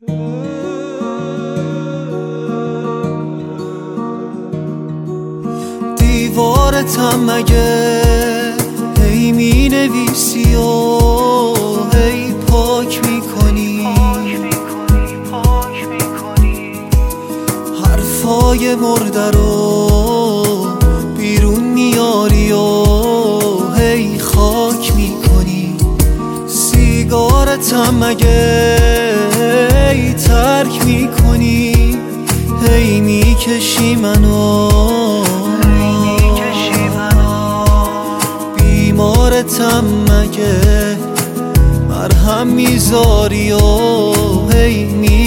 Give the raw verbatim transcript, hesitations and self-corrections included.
دیوارتم مگه هی می نویسی و هی پاک میکنی، حرفای مرده رو بیرون میاری و هی خاک میکنی. سیگارتم مگه هی ترک میکنی، هی میکشی منو، بیمارتم مگه مرهم میذاری و هی می